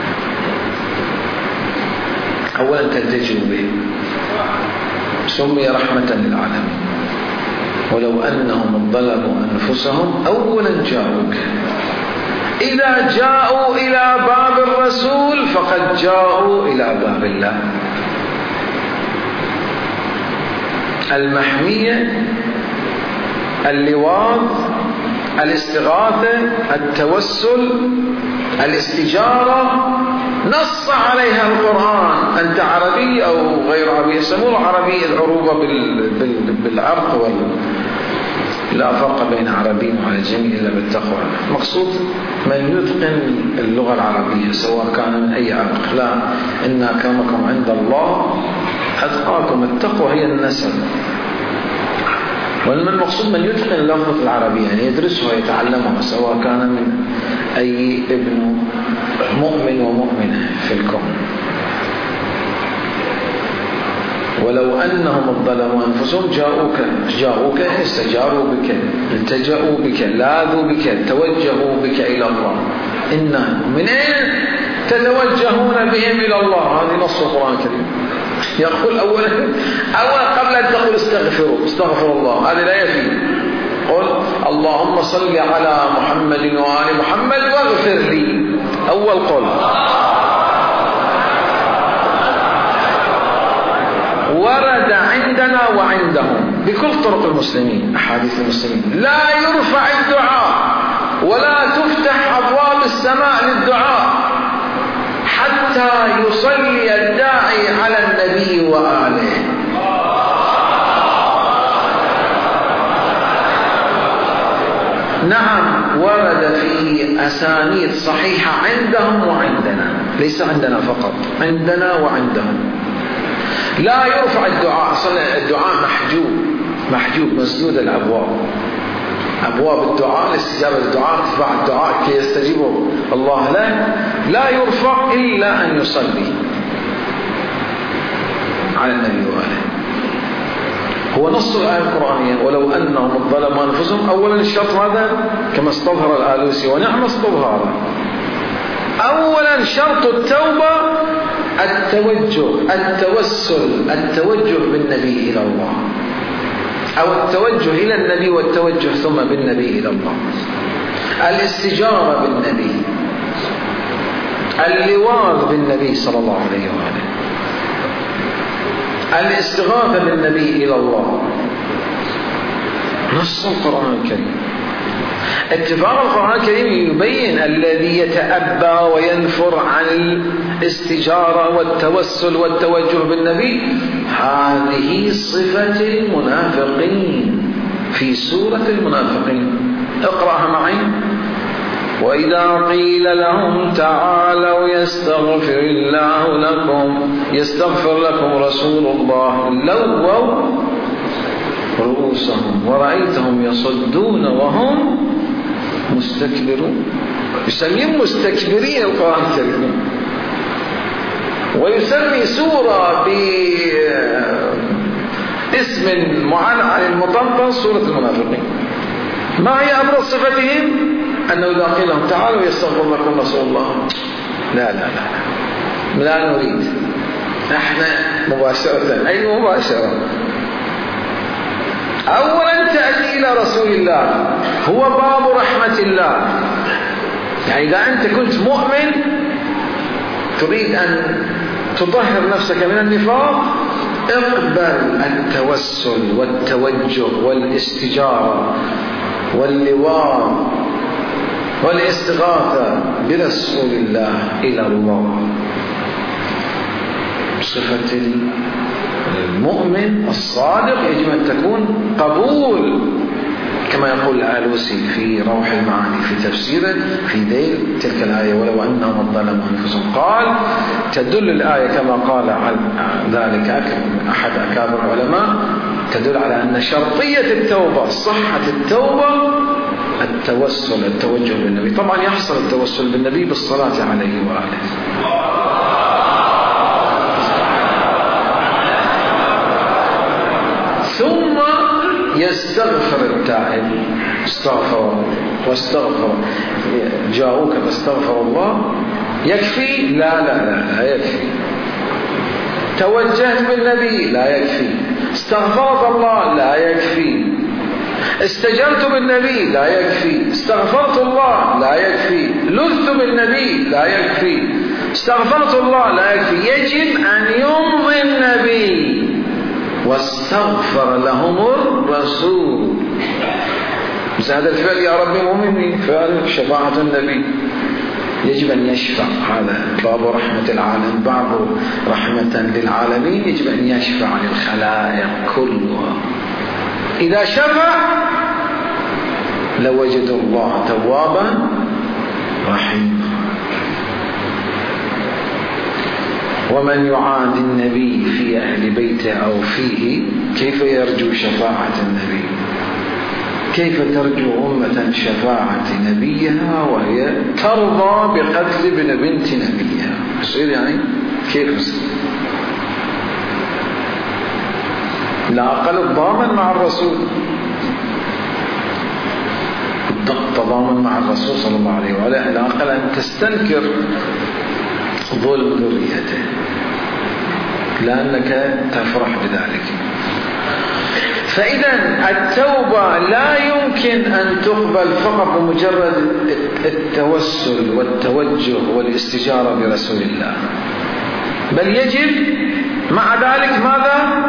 أولا تلتجئوا به، سمي رحمة للعالمين. ولو أنهم ظلموا أنفسهم أولا جاءوك. إذا جاءوا إلى باب الرسول فقد جاءوا إلى باب الله. المحمية، اللواط، الاستغاثة، التوسل، الاستجارة، نص عليها القرآن. أنت عربي أو غير عربي، يسمون عربي العروبة بالعرق وال... لا فرق بين عربي وعجمي إلا بالتقوى. مقصود من يتقن اللغة العربية سواء كان من أي عرق. لا، إن أكرمكم عند الله أتقاكم. التقوى هي النسب، والمقصود من يتقن اللفظة العربية يعني يدرسها ويتعلمها سواء كان من أي ابن مؤمن ومؤمنة في الكون. ولو أنهم ظلموا أنفسهم جاءوك جاءوك استجاروا بك التجأوا بك لاذوا بك توجهوا بك إلى الله. إن من أين تتوجهون بهم إلى الله؟ هذه نص القرآن الكريم. يقول أولا أولا قبل أن تقول استغفروا استغفر الله، هذا لا يفي. قل اللهم صل على محمد وآل محمد واغفر لي، أول قول. ورد عندنا وعندهم بكل طرق المسلمين أحاديث المسلمين لا يرفع الدعاء ولا تفتح أبواب السماء للدعاء حتى يصلي الداعي على النبي وآله. نعم ورد فيه أسانيد صحيحة عندهم وعندنا، ليس عندنا فقط، عندنا وعندهم. لا يرفع الدعاء، أصلا الدعاء محجوب محجوب مسدود الأبواب، أبواب الدعاء لاستجابة الدعاء تتبع الدعاء كي يستجيب الله له، لا يرفع إلا أن يصلي على النبي وآله. هو نص الآية القرآنية ولو أنهم ظلموا أنفسهم. أولا الشرط هذا كما استظهر الآلوسي ونعم استظهاره. أولا شرط التوبة التوجه التوسل التوجه بالنبي إلى الله، أو التوجه إلى النبي والتوجه ثم بالنبي إلى الله، الاستجارة بالنبي، اللواذ بالنبي صلى الله عليه وآله، الاستغاثة بالنبي إلى الله. نص القرآن الكريم. اتفاق القرآن الكريم يبين الذي يتأبى وينفر عن الاستجارة والتوسل والتوجه بالنبي، هذه صفة المنافقين في سورة المنافقين. اقرأها معي. وإذا قيل لهم تعالوا يستغفر الله لكم يستغفر لكم رسول الله لووا رؤوسهم ورأيتهم يصدون وهم مستكبرون. يسميهم مستكبرين القرآن الكريم، ويسمي سورة باسم معين عن المطلقة سورة المنافقين. ما هي أبرز صفتهم؟ أنه إذا قيل لهم تعالوا يستغفر لكم رسول الله، لا لا لا لا نريد، احنا مباشرة. أي مباشرة؟ أولا تأتي إلى رسول الله، هو باب رحمة الله. يعني إذا أنت كنت مؤمن تريد أن تطهر نفسك من النفاق، اقبل التوسل والتوجه والاستجارة واللواء والاستغاثة برسول الله إلى الله. صفة المؤمن الصادق يجب أن تكون قبول، كما يقول الآلوسي في روح المعاني في تفسيره في ذيل تلك الآية ولو أنهم ظلموا أنفسهم. قال تدل الآية كما قال عن ذلك أحد أكابر العلماء، تدل على أن شرطية التوبة صحة التوبة التوسل التوجه بالنبي. طبعا يحصل التوسل بالنبي بالصلاة عليه وآله. ثم يستغفر التائب، استغفر واستغفر جاءوك فاستغفر الله، يكفي؟ لا لا لا لا يكفي. توجهت بالنبي لا يكفي. استغفرت الله لا يكفي. استجرت بالنبي لا يكفي. استغفرت الله لا يكفي. لذت بالنبي لا يكفي. استغفرت الله لا يكفي. يجب أن يمضي النبي واستغفر لهم الرسول. بس هذا الفعل يا ربي مهم، فعل شفاعة النبي، يجب أن يشفع. هذا باب رحمة العالم، باب رحمة للعالمين، يجب أن يشفع للخلائق كلها. إذا شفع لوجد الله توابا رحيما. ومن يعادي النبي في أهل بيته أو فيه كيف يرجو شفاعة النبي؟ كيف ترجو أمة شفاعة نبيها وهي ترضى بقتل ابن بنت نبيها؟ يصير يعني كيف يصير؟ لا أقل الضامن مع الرسول، تضامن مع الرسول صلى الله عليه وآله، لا أقل أن تستنكر ظلم ذريته لأنك تفرح بذلك. فإذا التوبة لا يمكن أن تقبل فقط بمجرد التوسل والتوجه والاستجارة برسول الله، بل يجب مع ذلك ماذا؟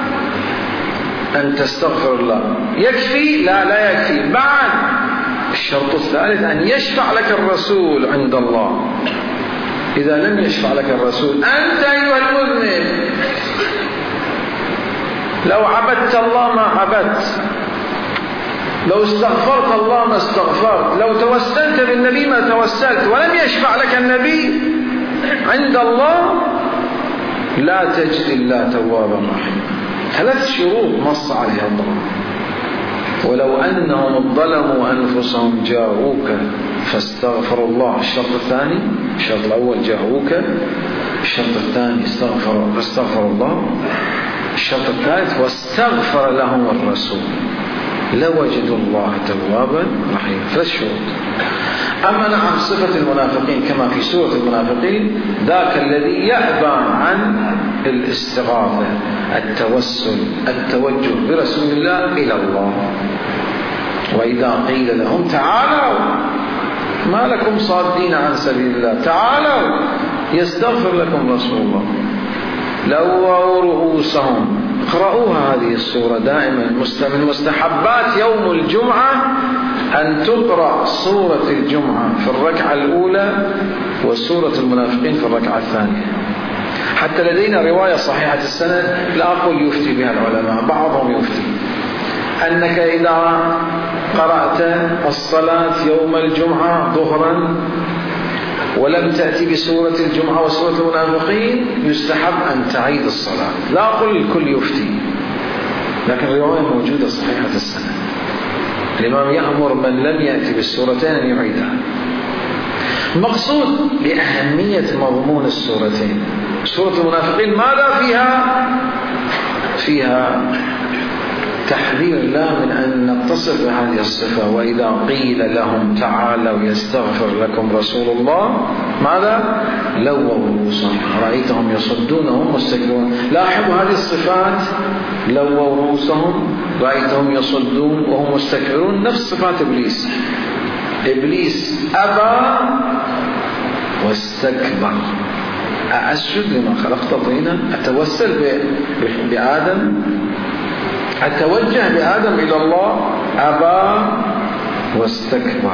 أن تستغفر الله. يكفي؟ لا لا يكفي. بعد الشرط الثالث أن يشفع لك الرسول عند الله. إذا لم يشفع لك الرسول أنت أيها المذنب لو عبدت الله ما عبدت، لو استغفرت الله ما استغفرت، لو توسلت بالنبي ما توسلت، ولم يشفع لك النبي عند الله لا تجد الله توابا رحيما. ثلاث شروط نص عليها الله. ولو أنهم ظلموا أنفسهم جاءوك فاستغفروا الله. الشرط الثاني، الشرط الأول جاءوك، الشرط الثاني استغفر فاستغفر الله، الشرط الثالث واستغفر لهم الرسول لوجدوا الله توابا رحيما. ثلاث شروط. أما نعم صفة المنافقين كما في سورة المنافقين، ذاك الذي يأبى عن الاستغاثة، التوسل، التوجه برسول الله إلى الله. وإذا قيل لهم تعالوا ما لكم صادين عن سبيل الله، تعالوا يستغفر لكم رسول الله، لووا رؤوسهم. اقرأوها هذه السورة دائما. من مستحبات يوم الجمعة أن تقرأ سورة الجمعة في الركعة الأولى وسورة المنافقين في الركعة الثانية. حتى لدينا رواية صحيحة السند، لا أقول يفتي بها العلماء، بعضهم يفتي، أنك إذا قرأت الصلاة يوم الجمعة ظهرا ولم تأتي بسورة الجمعة وسورة المنافقين يستحب أن تعيد الصلاة. لا أقول الكل يفتي، لكن الرواية موجودة صحيحة السند. الإمام يأمر من لم يأتي بالسورتين أن يعيدها. المقصود لأهمية مضمون السورتين. سورة المنافقين ماذا فيها؟ فيها تحذير الله من أن نتصف بهذه الصفة. وإذا قيل لهم تعالوا يستغفر لكم رسول الله ماذا؟ لووا رؤوسهم رأيتهم يصدون وهم مستكبرون. لاحظوا هذه الصفات، لووا رؤوسهم رأيتهم يصدون وهم مستكبرون، نفس صفات إبليس. إبليس أبى واستكبر. أسجد لما خلقت طينا، أتوسل بآدم، أتوجه بآدم إلى الله، أبى واستكبر.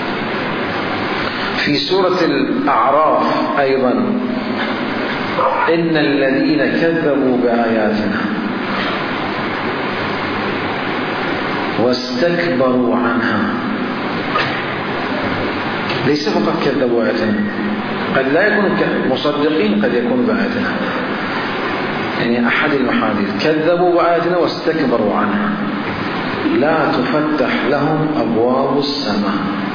في سورة الأعراف أيضا إن الذين كذبوا بآياتنا واستكبروا عنها. ليس فقط كذبوا آياتنا، قد لا يكونوا مصدقين، قد يكونوا بآياتنا. يعني أحد المحاذير كذبوا بآياتنا واستكبروا عنها لا تفتح لهم أبواب السماء.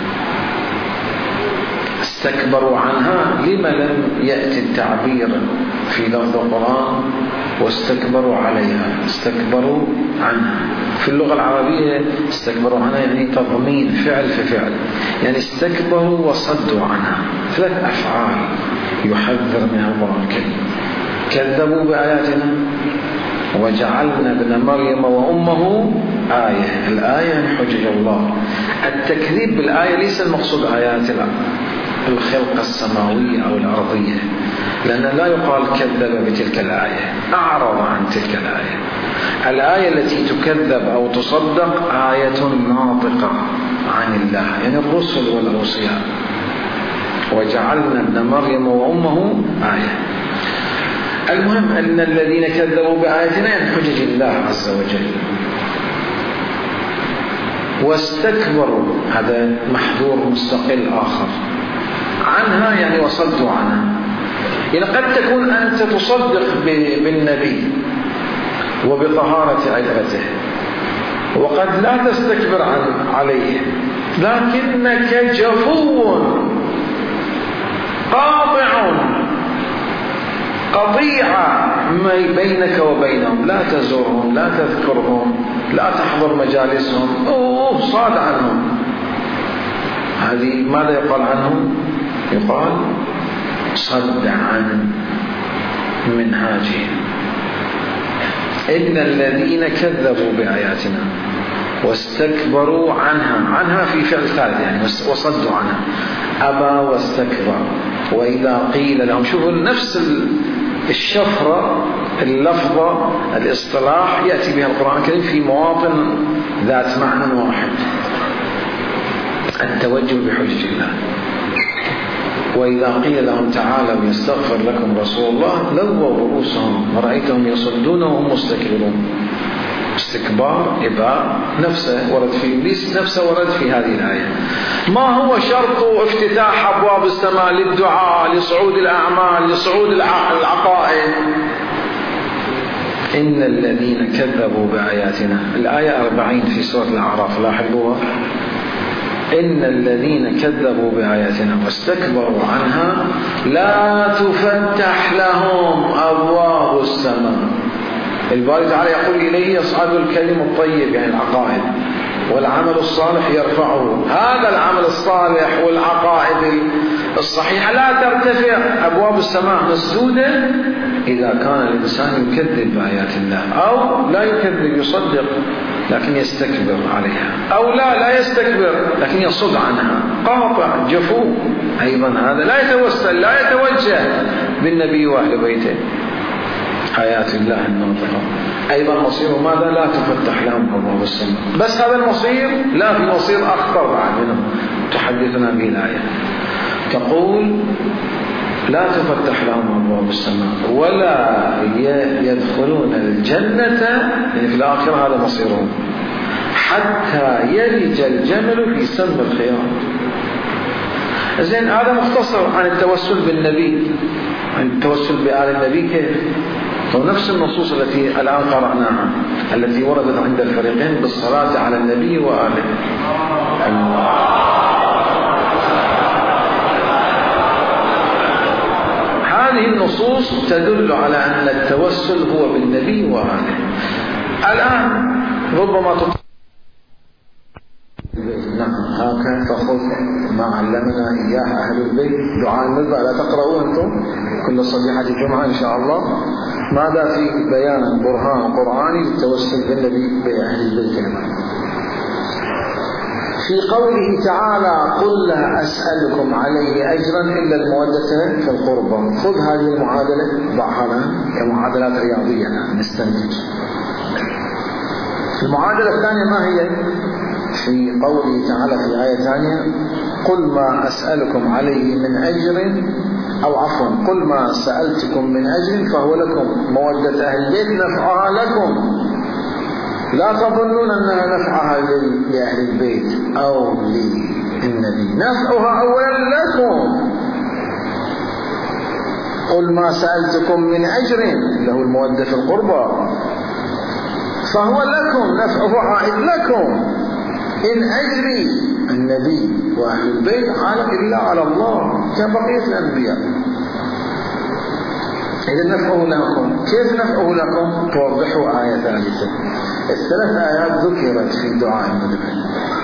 استكبروا عنها، لما لم يأتي التعبير في لفظ القرآن واستكبروا عليها؟ استكبروا عنها في اللغة العربية استكبروا عنها يعني تضمين فعل في فعل، يعني استكبروا وصدوا عنها. ثلاث أفعال يحذر منها القرآن الكريم. كذبوا بآياتنا وجعلنا ابن مريم وأمه آية. الآية حجج الله. التكذيب بالآية ليس المقصود آيات الخلق السماوية أو الأرضية، لأن لا يقال كذب بتلك الآية، أعرض عن تلك الآية. الآية التي تكذب أو تصدق آية ناطقة عن الله، يعني الرسل والأوصياء. وجعلنا ابن مريم وأمه آية. المهم أن الذين كذبوا بآياتنا عن حجج الله عز وجل واستكبروا، هذا محذور مستقل آخر، عنها يعني وصدوا عنها. يعني قد تكون أنت تصدق بالنبي وبطهارة عفته وقد لا تستكبر عن عليه، لكنك جفو قاطع قطيعة بينك وبينهم، لا تزورهم، لا تذكرهم، لا تحضر مجالسهم، أوه صاد عنهم. هذه ماذا يقال عنهم؟ يقال صد عن منهاجهم. إن الذين كذبوا بآياتنا واستكبروا عنها، عنها في فعل ثالث يعني وصدوا عنها، أبى واستكبر. وإذا قيل لهم، شوفوا نفس الشفرة، اللفظة، الاصطلاح يأتي بها القرآن الكريم في مواطن ذات معنى واحد، التوجه بحجج الله. وإذا قيل لهم تعالوا يستغفر لكم رسول الله لووا رؤوسهم ورأيتهم يصدون وهم مستكبرون. استكبار إباء نفسه ورد في إبليس، نفسه ورد في هذه الآية. ما هو شرط افتتاح أبواب السماء للدعاء، لصعود الأعمال، لصعود العقائد؟ إن الذين كذبوا بآياتنا، الآية أربعين في سورة الأعراف، لاحظوها. إن الذين كذبوا بآياتنا واستكبروا عنها لا تفتح لهم أبواب السماء. الباري تعالى يقول إليه يصعد الكلم الطيب يعني العقائد، والعمل الصالح يرفعه. هذا العمل الصالح والعقائد الصحيحة لا ترتفع، أبواب السماء مسدودة إذا كان الإنسان يكذب بآيات الله، أو لا يكذب يصدق لكن يستكبر عليها، أو لا لا يستكبر لكن يصد عنها، قاطع جفو. أيضا هذا لا يتوسل، لا يتوجه بالنبي وأهل بيته. آيات الله الناطقة أيضا مصير ماذا؟ لا تفتح لهم أبواب السماء. بس هذا المصير؟ لا، في مصير أخطر بعد منه تحدثنا به الآية، تقول لا تفتح لهم أبواب السماء ولا يدخلون الجنة، يعني في الآخرة هذا مصيرهم، حتى يلج الجمل في سم الخياط. زين هذا مختصر عن التوسل بالنبي، عن التوسل بآل النبي كيف؟ ونفس النصوص التي الآن قرأناها التي وردت عند الفريقين بالصلاة على النبي وآله. هذه النصوص تدل على أن التوسل هو بالنبي وآله. الآن ربما تط... نعم هكذا فخذ ما علمنا إياه أهل البيت، دعاء النبي لا تقرأوه أنتم كل صبيحة جمعة إن شاء الله. ماذا في بيان برهان قرآني للتوسل بالنبي بأهل البيت؟ في قوله تعالى قل لا أسألكم عليه أجرا إلا المودة في القربى. خذ هذه المعادلة ضعها كمعادلات رياضية نستنتج. المعادلة الثانية ما هي؟ في قوله تعالى في آية ثانية قل ما أسألكم عليه من أجر، أو عفوا قل ما سألتكم من أجر فهو لكم، مودة أهل البيت نفعها لكم، لا تظنون أنها نفعها لأهل البيت أو للنبي، نفعها أولا لكم. قل ما سألتكم من أجر له المودة في القربى فهو لكم، نفعه عائد لكم. إن أجري النبي وأهل البيت على إلا على الله كبقية الأنبياء. إذا نفعه لكم، كيف نفعه لكم؟ توضحوا آية ثالثة. الثلاث آيات ذكرت في دعاء النبي.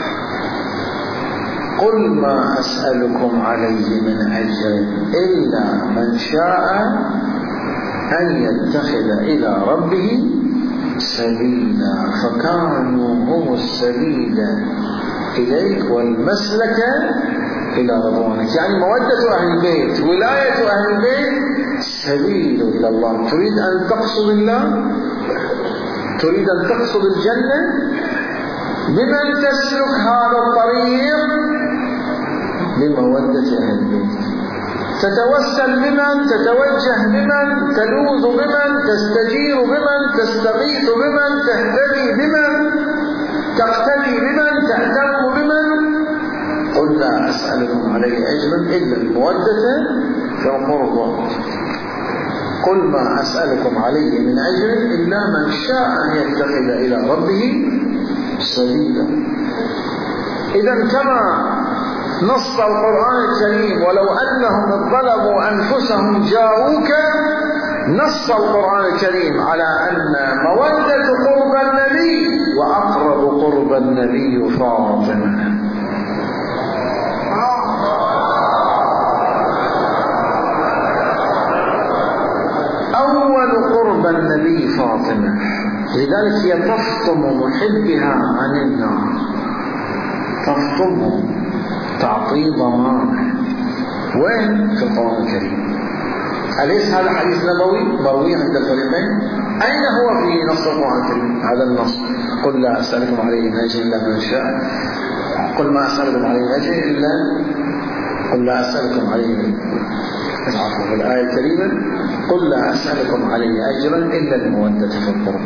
قل ما أسألكم عليه من أجر إلا من شاء أن يتخذ إلى ربه سبيلا، فكانوا هم السبيل إليك والمسلك إلى رضوانك. يعني مودة أهل البيت، ولاية أهل البيت سبيل إلى الله. تريد أن تقصد الله، تريد أن تقصد الجنة، بمن تسلك هذا الطريق؟ بمودة أهل البيت. تتوسل بمن، تتوجه بمن، تلوذ بمن، تستجير بمن، تستغيث بمن، تهتدي بمن، تقتدي بمن، تهتم بمن. قل لا أسألكم عليه أجرا إلا المودة في القربى. قل ما أسألكم عليه من أجر إلا من شاء أن يتخذ إلى ربه سبيلا. إذا كما نص القرآن الكريم ولو أنهم ظلموا أنفسهم جاءوك نص القرآن الكريم على أن مودة قرب النبي وأقرب قرب النبي فاطمة. أول قرب النبي فاطمة، لذلك هي تفطم محبها عن النار، تفطمه، تعطيه ضمان. وين؟ في القرآن الكريم. أليس هذا حديث نبوي مروي عند الفريقين؟ أين هو في نص القرآن الكريم هذا النص؟ قل لا أسألكم عليه من أجر إلا من شاء. قل ما أسألكم عليه من أجر إلا قل لا أسألكم عليه من العفو. في الآية الكريمة قل لا أسألكم عليه أجرا إلا المودة في القرآن.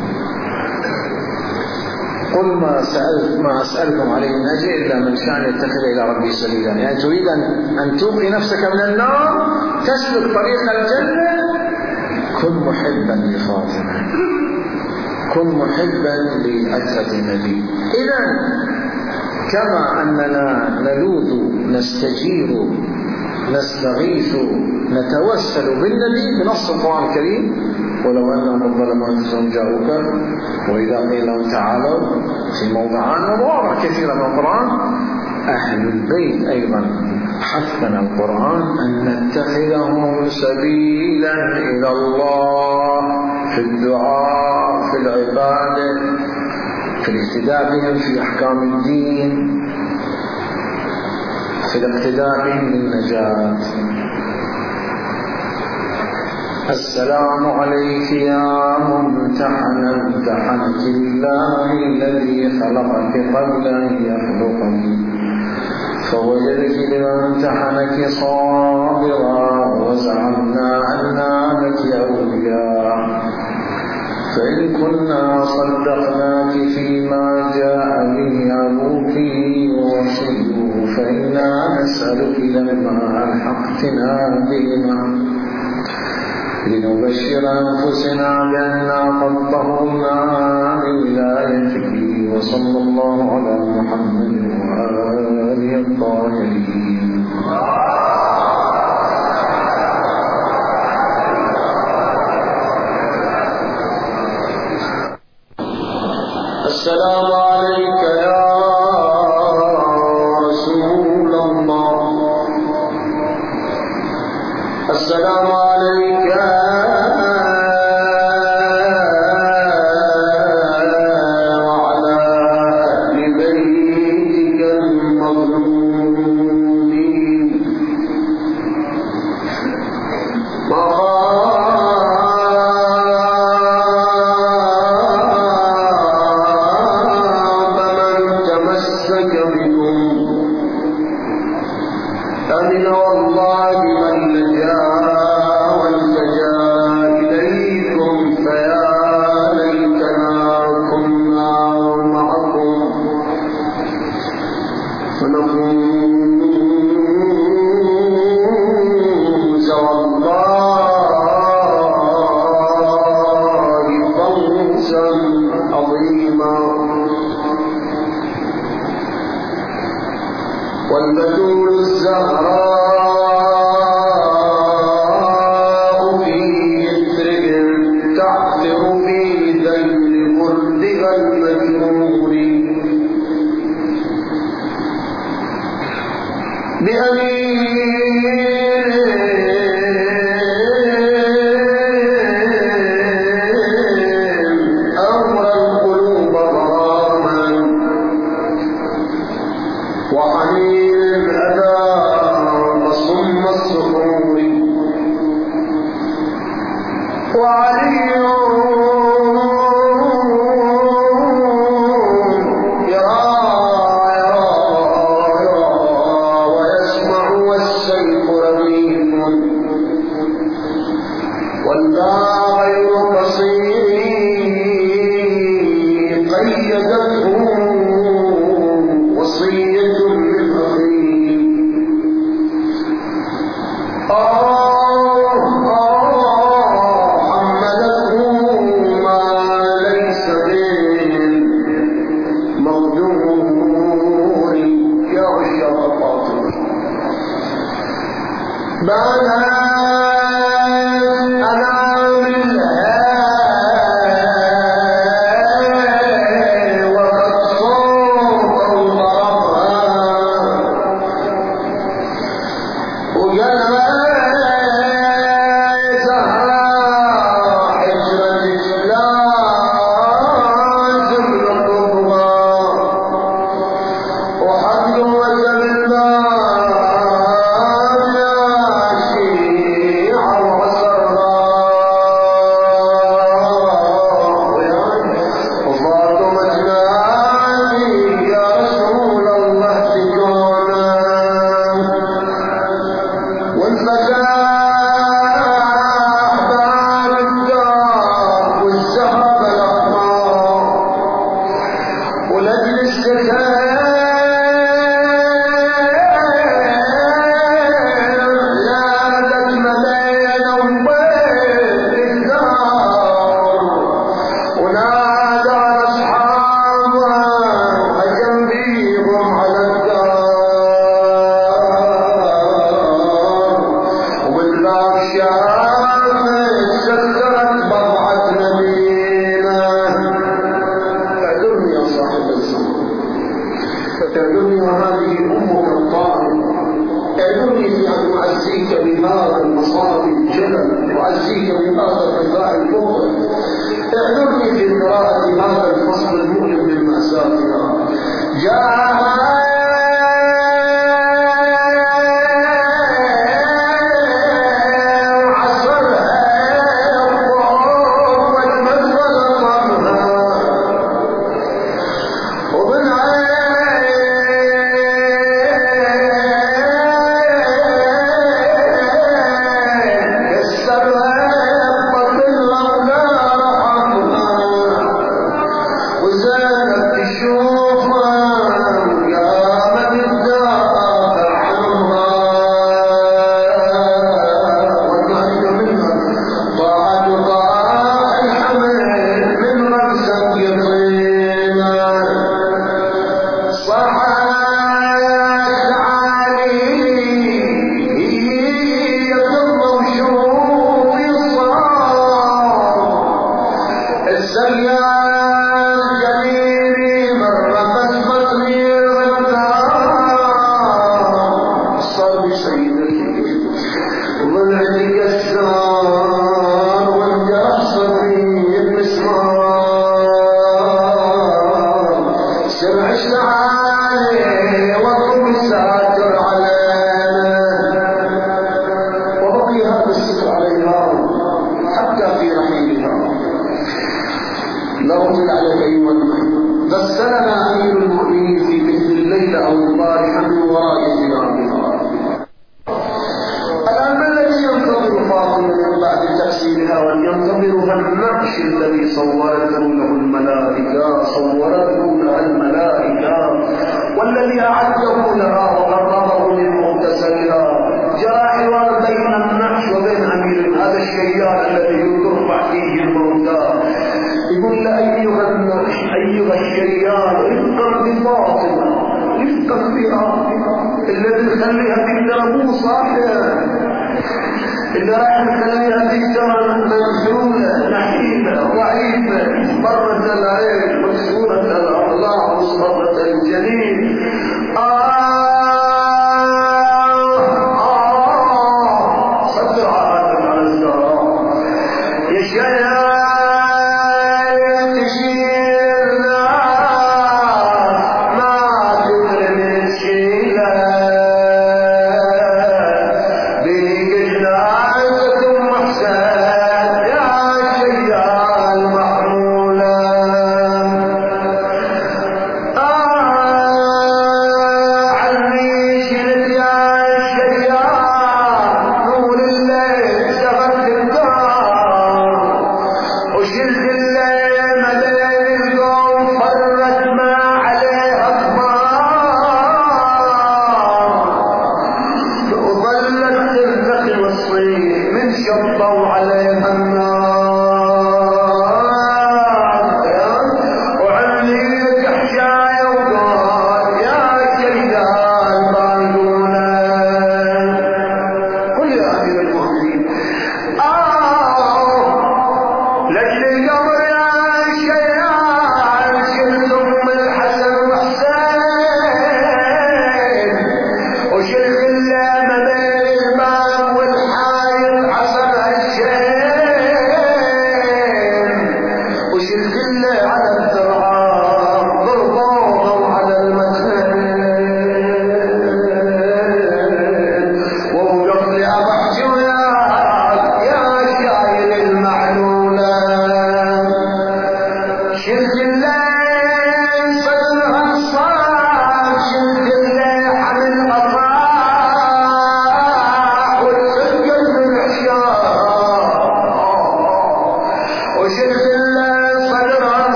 قل ما, سأل ما أسألكم عليه من أجر إلا من شاء يتخذ إلى ربي سبيلا. يعني تريد أن, أن توقي نفسك من النار، تسلك طريق الجنة، كن محبا لفاطمة، كن محبا لأسرة النبي. إذن كما أننا نلوذ نستجير نستغيث نتوسل بالنبي بنص القرآن الكريم، ولو أنهم ظلموا أنفسهم جاءوك وإذا قيل لهم تعالوا، في موضعان ومواضع كثيرة من القرآن. أهل البيت أيضا حثنا القرآن أن نتخذهم سبيلا إلى الله في الدعاء، في العبادة، في الاهتداء بهم في أحكام الدين، في الاقتداء بهم للنجاة. السلام عليك يا ممتحنة، امتحنك الله الذي خلقك قبل أن يخلقك فوجدك لمن امتحنك صابرا، وزعمنا أننا لك أولياء، فإن كنا صدقناك فيما جاء به أبوك ورسوله فإنا نسألك لما ألحقتنا بهما لنبشر أنفسنا بأننا قد طهرنا بولايتك. وصلى الله على محمد وآله الطاهرين. السلام عليك يا رسول الله، السلام عليك وعلى أهل بيتك المظلومين. أمن والله من لجأ والتجأ إليكم، فيا ليتنا كنا معكم فنفوز والله فوزا عظيما. والبتول الزهراء في يثرب تعثر في ذيل خلدها المجرور بأمين أمر القلوب ضراما وحنين الأداء صم الصخور. وعلي يرى يرى ويسمع والسيف رغيف والباع غير قصير قيدته وصية للأخير. بل أنا من وشيخ الله مبارك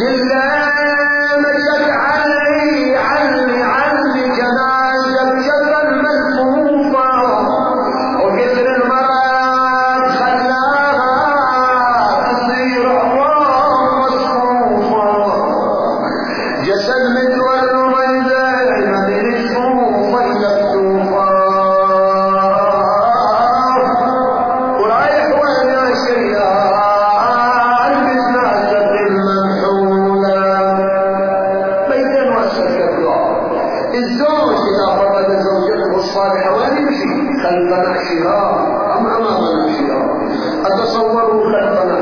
خلف نعشها أم أمام نعشها. أتصوروا خلف